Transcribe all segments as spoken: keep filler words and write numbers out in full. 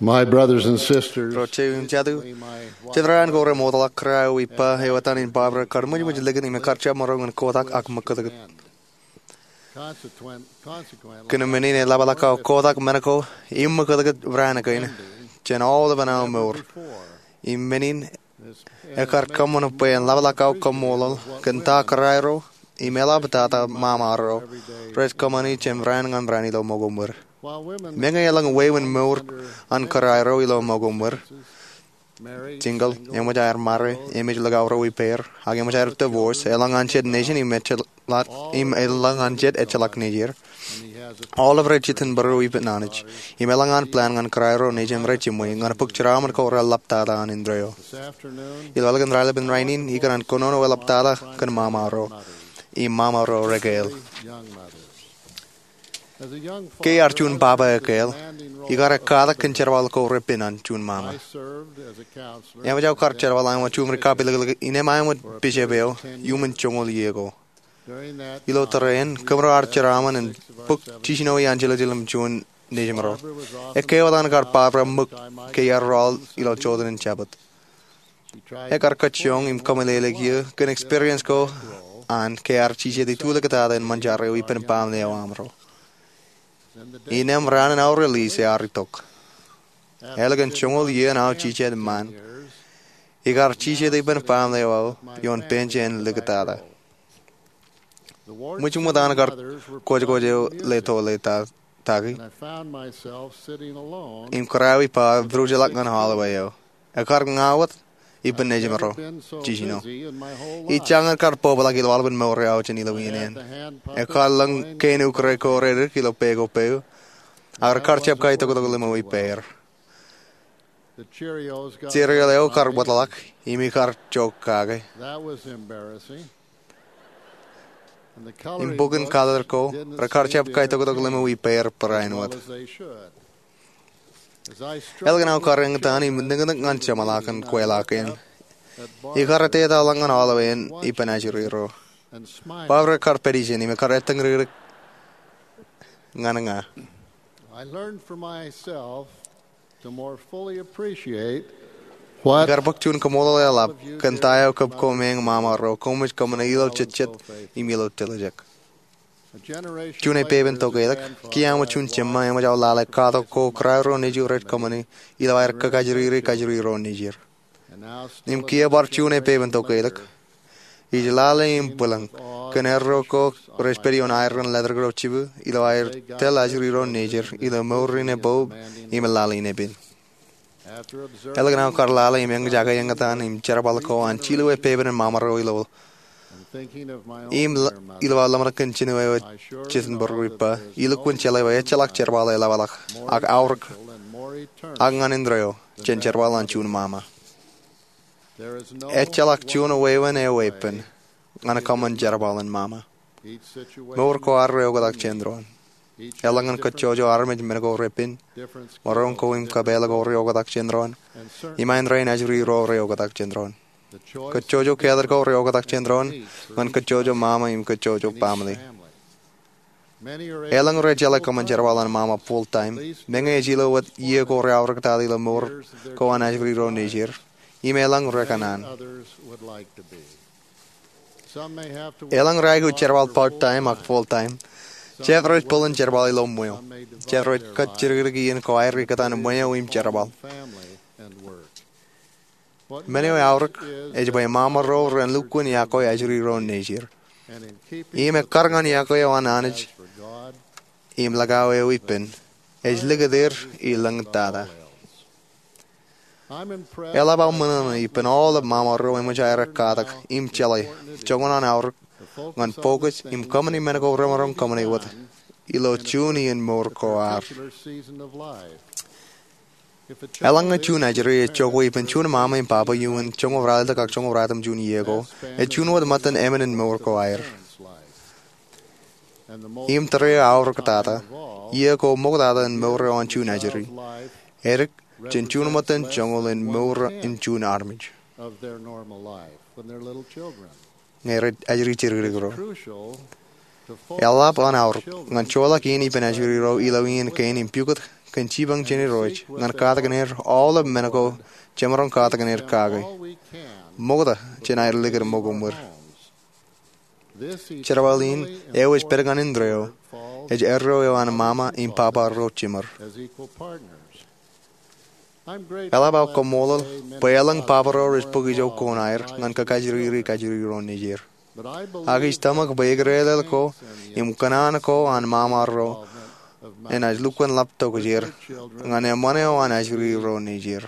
My brothers and sisters, Roche jadu. Chedran gore modala krau ipa hewatan in Barbara karmuj muj legan ime karcha morong en kodak ak makad. Kena menine labalaka kodak menako im makad vranakin. Chen all the banal more. Im menin ekar kamon pe en labalaka kamolal kenta krairo imela batata mamaro. Red kamani chen vrangan vranilo mogomur. Menga yalang waywin more an karairo ilo mogomur. Tingle, Yamajar Mare, image lagauro we pair, Hagamajar divorce, Elang Anchet Nation, im Elang Anchet Echalak Niger. All of Rechitan Baru Ipananich, Imelangan plan on Krairo, Nation Rechimwing, on a Pukcharam and Kora Laptada and Indreo. Ilagan Ralabin Rainin, he can Konono Laptada, can Mamaro, Imamaro Regale. Kay Archun Baba Akale, he got a Kada Kincherwalco Repin on Chun Mama. Yamajo Karcherwal, I want to recapitulate in a mind with Bishebeo, human Chomoliego. Ilo Terrain, Kamra Archeraman, and Book Chishino Angela Jilam Chun Nijamaro. A Kawalan got Barbara Muk, Kayar Roll, Ilo Chodan and Chabot. A Karkachong, im Kamalele here, can experience go, and Kayar Chiche the Tulakata and Manjare, we pen palm leo amro. Inem ran an hour release a aritok. Elegant chungol ye now chiche the man. Igar chiche the ben palm leo, yon penche and ligatada. Which Mudanagar Kojojo leto leta tagi. In Korawi pa, Brujalak and Holloway. A cargan out, Ibn Nejamaro, Chishino. Each younger car pobla gilwalban more out in Illuminan. A car lung canu creco reder kilo pego peo. Our car chap kaito go limo pair. Cereal car botlak, imi car choke kage. That was embarrassing. In Bogan color co, a car chap kaito go limo pair parain what. Elgan Karangatani, Ningan Chamalakan, Quelakin. Ikarate Langan Holloway, Ipanajiro. Barbara Carpedition, Imakaretang Gananga. I learned for myself to more fully appreciate what Garbactun Kamola Lab, Kantayo Cup Coming, Mama Ro, Comic Comanilo Chit Emilo Telejak. June Paven Togeda, Kiama Chunchema, Yamala, Kato, Co, Craro, Niger, Red Company, Ilair Kajiri, Kajiri, Ron Niger. Nim Kia Bartune Paven Togeda, Ijlale in Pulang, Canero Co, Resperion Iron Leather Grove Chibu, Ilair Tel Ajiri, Ron Niger, Ila Morin a Bob, Imalali Nebin. Elegant Carlala, Imang Jaga Yangatan, Im Cherabalaco, and Chile Paven and Mama Roilo. Im ilwa lamar continue Chisenburg ripa ilukun chelewa chelak cherbala lavalak ag aurk agan indreo chen cherbalan chun mama echelak chun wewen e wepen ana common cherbalan mama mor ko arreo gadak chendron elangan kachojo armej mergo repin moron ko im kabela go reo gadak chendron imain rain ajri ro reo gadak chendron Kachojo Kader go Ryogatak Chendron, when Kachojo Mama im Kachojo family. Elang Regella come and Jerwal and Mama full time, Menga Jilo with Yego Raurtali Lamur, go on Ajri Ro Niger, Emelang Rekanan. Elang Ragu Cherwal part time or full time. Chevrolet Pullen Jerwali Lomuel. Chevrolet Kachirigi and Koiri Katan Muyo im Cherwal. Many hours, as by Mama Rover and Lukun Yako Ajri Ron Niger. Im a Kargan Yako on Anage, Im Lagawe Whippen, as Ligadir, Ilang Tada. Elaba Munan, Ipen all of Mama Ro and Majara Kadak, Im Chele, Chogan on our one focus, Im Company Medical Romarum Company with Ilo Chuni and Morcoar. Elang a tune Ajari, Choko, Pen Chuna Mama and Papa, you and Chongo Rada, Chongo Ratam Juniego, a tune with Mutton Eminent Morco Air. Im Tare Aur Katata, Yeko Mogada and Mora on Tune Ajari. Eric, Chinchun Mutton, Chongo and Mora in Tune Armage. Of their normal life when they're little children. Ajari Chirigro. Elap on our Ganchola Kini Penajuri Ilo in Kane in Pukut, kan chibang chini roich ngan kata ganir all of menako chemaron kata ganir kage mogda chenai ligar mogumur Cherawalin ewis pergan indreo ej erro ewan mama in papa rochimar Elabau komolal pelang papa ro is pugijo konair ngan kakajiri kajiri ron niger Agi stomach begrelel ko im kanan ko an mama ro en aj lukwan lapto gjer ngan e mane o an ajri ro niger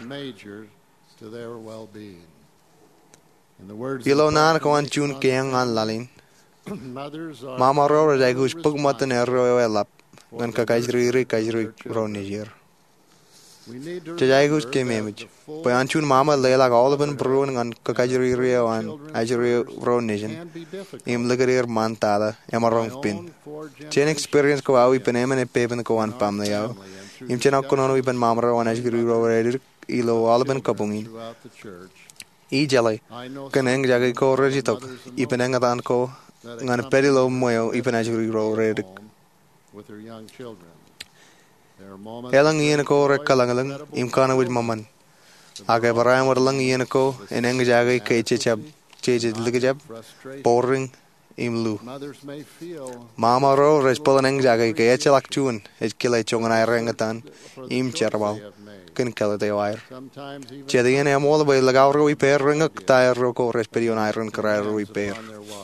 Ilo nan ko an chun keng an lalin Mama ro ra jaigus pugmatan erro e lap ngan kakajri kajri ro niger Jaigus ke memij Payan chun mama lela galaban bruin ngan kakajri rio an ajri ro nigen im ligarir mantada emarong pin Chen experience ko awi penemen e pepen ko an pam yao im chen akono ipan mama ro an ajri ro redir ilo alban kapungin I jalai kaneng jagay ko rejitok ipeneng atan ko ngan perilo moyo ipan ajri ro redik Elang iyan ko rekalangalang imkana with maman. Aga barayam wadalang iyan ko eneng jagay kay chechab chechid ligajab boring imlu. Mama ro respolaneng jagay kay echalak chun ej kilay chongan ay rengatan im charabal kin kalate wire. Chediyan e amola bay lagaw ro iper rengak tayo ro ko respediyon ay ren karay ro iper.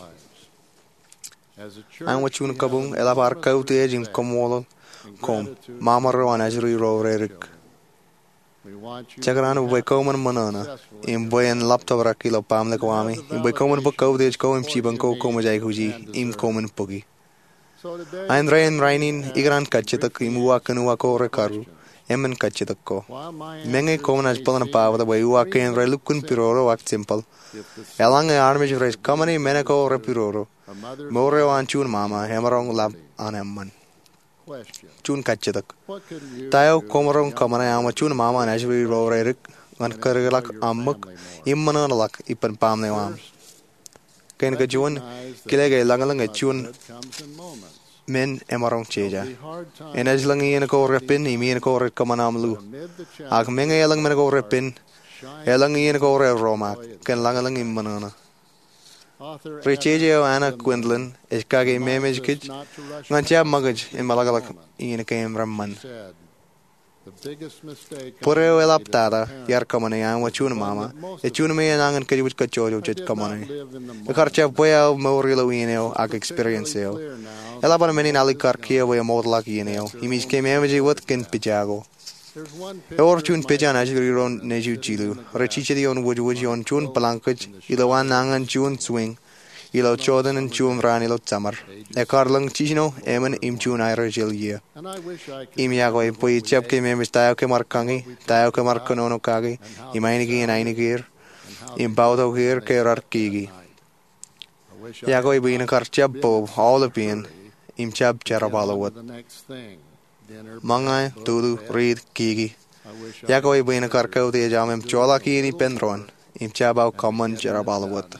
Ang wachun kabung elapar kaw te ejim komolol kom mama ro an ajri ro rerik Chakaran ubay komen manana im boyen laptop rakilo pamle ko ami im boy komen bo ko dej ko im chibang ko ko majai huji im komen pogi Ain rain rainin igran kachetak im wa kanu wa ko rekaru emen kachetak ko menge komen aj palan pavada boy wa ken relukun piroro wak simple elang armej res kamani meneko repiroro more wan chun mama hemarong lab anemman Chun kachetak. Tayo komarong kamana ama chun mama najri ro rerik ngan kargelak ammak immanalak ipan pamne wam. Ken ka chun kilege langalang chun men emarong cheja. Enaj lang iyan ko repin imiyan ko rek kamana amlu. Ag menga elang men ko repin elang iyan ko re romak ken langalang immanana. Richeje ana Quindlin is kage memej kij ngancha magaj in malagalak in kem ramman Pureo elaptada yar kamane an wachun mama e chun me angan kij wich kachojo chit kamane e karcha boya morilo ineo ag experienceeo elaban menin ali karkia we modlak ineo imis kem memej wat ken pijago Or chun pejan ajri ron neju chilu. Rechiche di on wuj wuj on chun palankaj. Ilo wan nangan chun swing. Ilo chodan and chun ran ilo tamar. E karlang chichino emen im chun aira jil ye. Im yago e poi chep ke memis tayo ke markangi. Tayo ke markanono kagi. Im ainigi en ainigir. Im bauto gir ke rarkigi. Yago e bina kar chep bob all the pin. Im chep charabalo wat. Mangai, Tulu, Reed, Kigi. Yago i buena karkau te jamem chola kiri pendron. Im chabau common jarabalawat.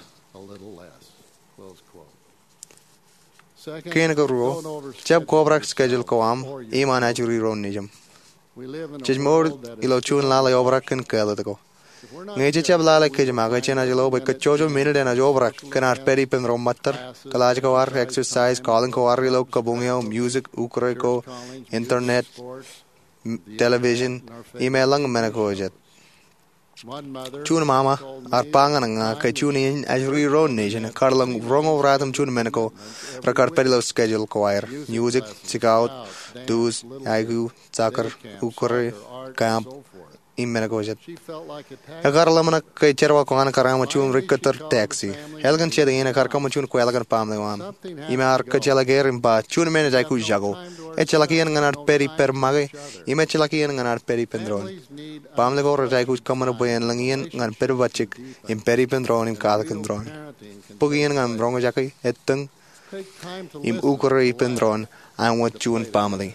Kenago ruo. Chab kobrak schedule ko am. Ima najuri ron nijam. Chijmor ilo chun lala obrak kan kalatago. Ngeje chab lala kejmaga chena jalo by kachojo minute and a jobrak kanar peri pendron matter. Kalajko war exercise calling ko warilo kabungyo music ukreko internet television emailang menakojet chun mama ar pangananga kay chunin ajri ron nation karlang rongo ratam chun menako rakar perilo schedule ko wire music scout dus aigu zakar ukre camp im menakojet agar lamana kay cherwa ko an karama chun rikatar taxi helgan chede ina karkama chun ko elgan pamle wan imar kachala gerim ba chun men jai ku jago e chalakian nganar peri per mage ime chalakian nganar peri pendron pamle ko jai ku kamana boyen langien ngan per bachik im peri pendron im kal kendron pugien ngam rongo jakai eteng im ukore pendron an wat chun pamle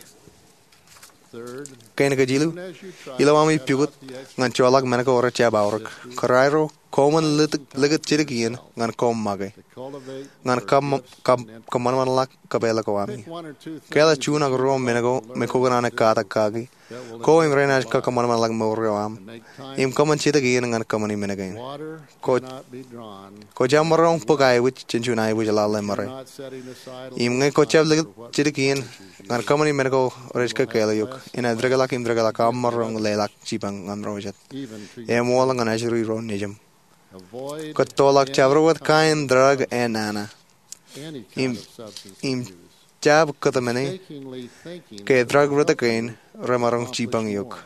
Kain ka jilu ilo ami pigut ngan cholak menako ora chabaurak karairo Common ligat chirikian, ngan com mage. Ngan kam kam kamanlak kabela koami. Kela chuna grom menego, mekoganane kata kagi. Ko im renaj ka kamanlak moram. Im common chirikian ngan kamani menagain. Ko ko jamarong pogai which chinchunai which la lemare. Im ngai ko chab ligat chirikian ngan kamani menego rechka kela yuk. In a dragalak im dragalak amarong lelak chipang ngan rojat. Em wall ngan ajuri ron nijam. Kotolak chavruat kain drug and nana. Im im jab katamene ke drug rutakain ramarong chipang yuk.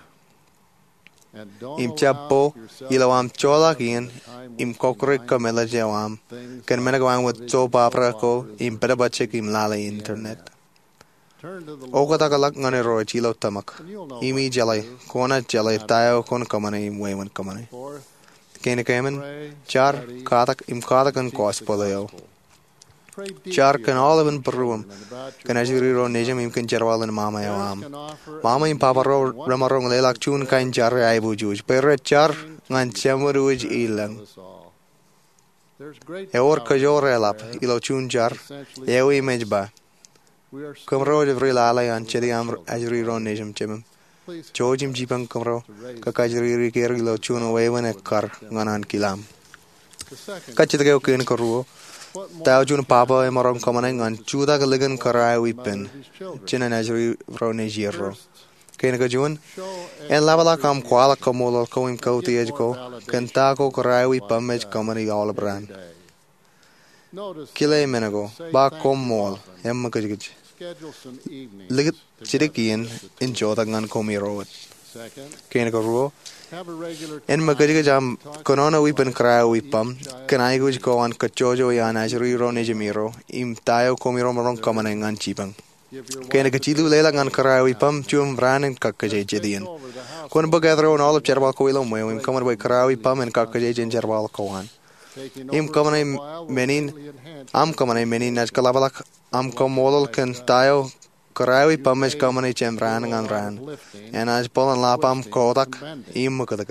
Im chapo ilawam cholakin im kokrik kamela jawam ken menagwang with so papra ko im pedabachik im lala internet. Okatakalak ngane ro chilo tamak. Imi jalai kona jalai tayo kon kamane im wewan kamane. Kene kemen char katak im katakan kos polayo. Char kan oliven peruam. Kan ajuri ro nejam im kan jarwalan mama yawam. Mama im papa ro ramarong lelak chun kain char ay bujuj. Pero char ngan chamuruj ilang. Eor kajor elap ilo chun char ew image ba. Kamro jevri lalay an chedi am ajuri ro nejam chemem. Chojim jipang kamro kakajuri rikeri lo chuno wewan ekar nganan kilam. Kachitageo ken karuo. Tao jun papa e marong kamane ngan chuda kaligan karai wipen. China najuri ro nejiro. Ken kajun en lavala kam kwala kamolo ko im kauti ejko kenta ko karai wipam ej kamani all brand. Kile menago ba kom mol em kajij. Ligat chirikian in jodangan komiro. Ken karuo en magajiga jam konono wipen kra wipam kanai guj ko an kachojo ya najuri ro nejmiro im tayo komiro marong kamane ngan chipang. Ken kachilu lela ngan kra wipam chum branen kakkaje jedian. Kon bagadro on all of cherbal ko ilo mo im kaman boy kra wipam en kakkaje jen cherbal ko an. Im kamane menin am kamane menin naj kalabalak am komolol ken tayo Karawi pamesh kamani chembran ngan ran. En aj polan lapam kodak im kadakat.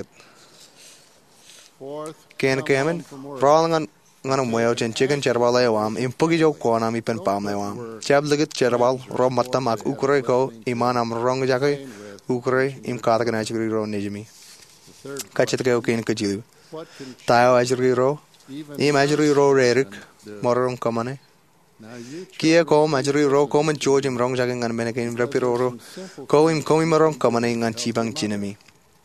Ken kemen rolangan ngan moyo chen chicken cherbal lewam im pugi jo kona mi pen pam lewam. Chab ligat cherbal ro matam ak ukre ko iman am rong jakai ukre im kadak na chigri ro nejmi. Kachet ke ken kajilu. Tayo ajri ro im ajri ro rerik morong kamane. Kia ko majuri ro ko man chojim rong jagang an menakin rapiro ro ko im ko im rong kamane ngan chibang chinami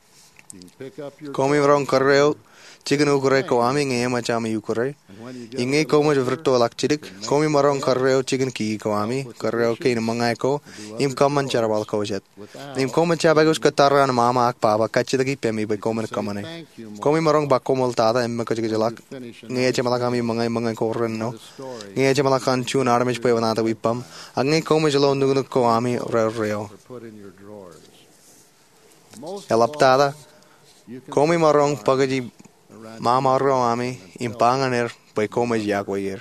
ko im rong karreo chicken ukure ko ami nge ma chami ukure inge ko mo vrto lak chidik ko im rong karreo chicken ki ko ami karreo ke in mangai ko im kaman charwal ko jet im ko man chabagos kataran mama ak papa kachidagi pemi be ko man kamane ko im rong bakomol tada em ko jigalak nge chamala kami mangai mangai ko renno nge chamala kan chun armish pe banata wipam ange ko mo jalo nugno ko ami re reo elaptada ko mi marong pagaji mama ro ami impanganer pe ko mo yakwayer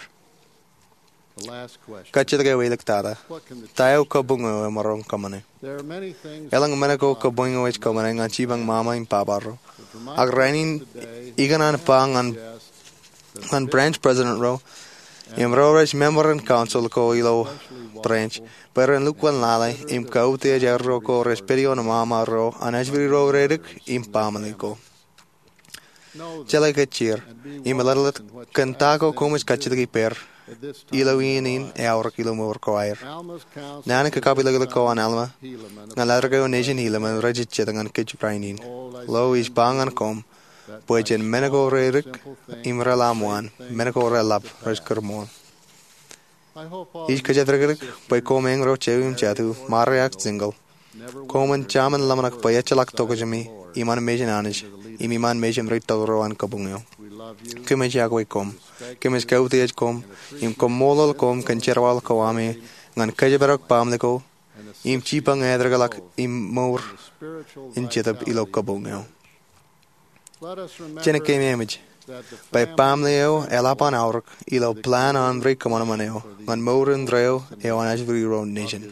kachidage welaktada tayo ko bungo marong kamane elang menako ko bungo wech kamane ngan chibang mama im paparo agrainin iganan pangan an branch president ro im ro res member and council ko ilo branch pero en lukwan lalay im kaute jarro ko resperio na mama ro anajbiri ro redik im pamali ko chalay kachir im lalat kantako komis kachidagi per ilawinin e aur kilo mor ko air nana ka kapila ko an alma ngalarga nation hilaman rajit chedangan kech prainin lo is bangan kom poechen menago rerik imra lamuan menago relap raskarmon is kajatrerik poe komeng ro chevim chatu maryak single koman chaman lamanak payachalak tokojami iman mejen anij imiman mejem ritoro an kabungyo kemes yakwe kom kemes kautej kom im komolol kom kancherwal kawami ngan kajabarak pamleko im chipang edragalak im mor in chetab ilo kabungyo chene kememij by pamleo elapan aurk ilo plan on break kamanmaneo ngan morin dreo e onajvri ro nation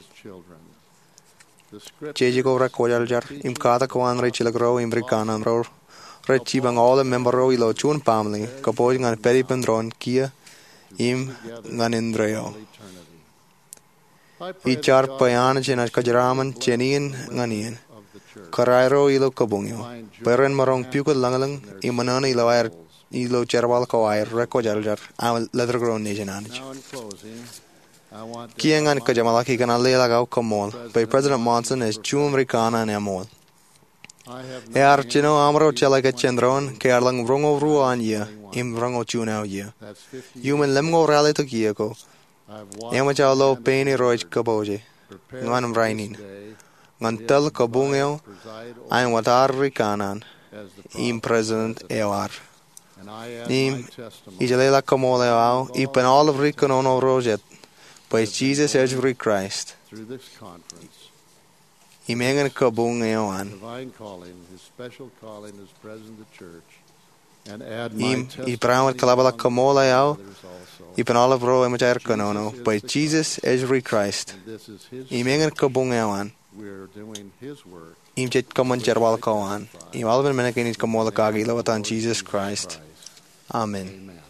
cheji ko rak kojaljar im kada kwan re chilagro im rikanan ro Rechi bang all membro ilo chun family kapo ngan peri pendron kia im ngan indreo. I char payan chena kajaraman chenin nganin. Karairo ilo kabungyo. Peren marong piukot langalang imanana ilo air ilo cherbal ko air reko jaljar am leather grown nation anich. Kiangan kajamalaki kan alle lagaw kamol. By President Monson is chum rikana and amol. Ear chino amro chalaka chendron kerlang vrongo ruan ye im vrongo chunao ye. Human lemgo rally to kieko. Emachalo paini roj kaboje. Nganam rainin. Ngantel kabungyo ayn watar rikanan im president ear. Nim ijalela kamoleo ipen all of rikonono rojet by Jesus every Christ. Through this conference, Imengan kabungyo an. divine calling, his special calling as president of the church, and add my Im testimony ipramat kalabala kamoleo others also. ipen all of ro emachar kanono by Jesus every Christ. And this is his Imengan kabungyo an. we're doing his work. Im chet kaman cherbal kawan. Im alben menakinit kamola kagi lawatan Jesus Christ. Amen. Amen.